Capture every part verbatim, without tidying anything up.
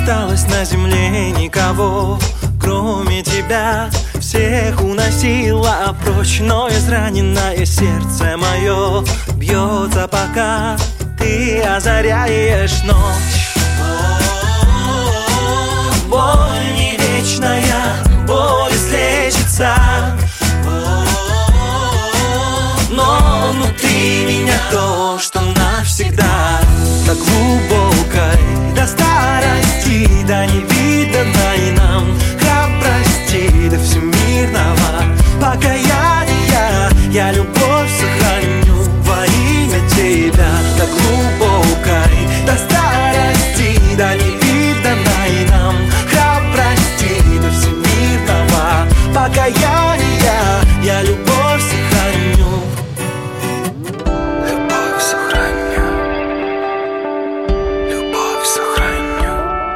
осталось на земле никого, кроме тебя. Всех уносила прочь, но израненное сердце мое бьется, пока ты озаряешь ночь. Боль не вечная, боль излечится, но внутри меня то, что навсегда. До глубокой, до старости, до невиданной нам храбрости, до всемирного покаяния я любовь сохраню во имя тебя. До глубокой, до старости, до невиданной нам храбрости, до всемирного покаяния я любовь сохраню. Любовь сохраню. Любовь сохраню.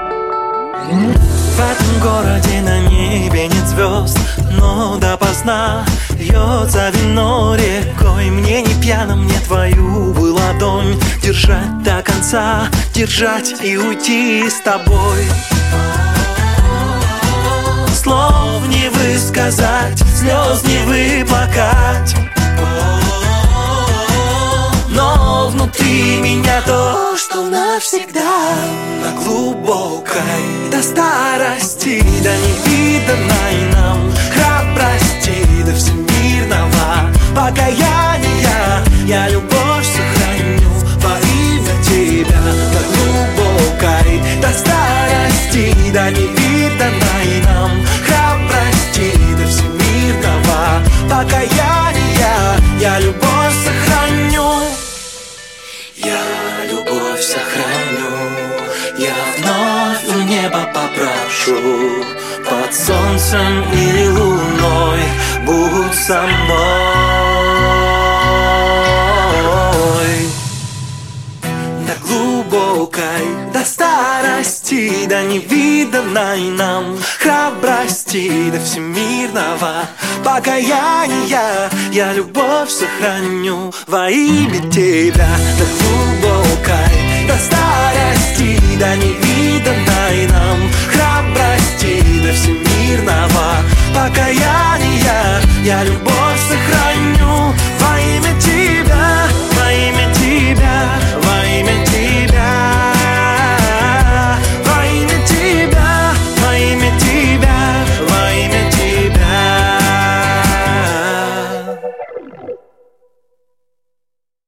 В этом городе на небе нет звезд, но допоздна льется вино рекой. Мне не пьяным, мне твою бы ладонь держать до конца, держать и уйти с тобой. Слов не высказать, слез не выплакать, но внутри меня то, что навсегда. До глубокой, до старости, до невиданной нам храбрости, до всемирного покаяния я любовь сохраню во имя тебя. До глубокой, до старости, до невиданной нам храбрости, до всемирного покаяния я любовь сохраню. Я любовь сохраню, я вновь у неба попрошу, под солнцем или луной будь со мной. До глубокой, до старости, до невиданной нам храбрости, до всемирного покаяния я любовь сохраню во имя тебя. До глубокой, до старости, до невиданной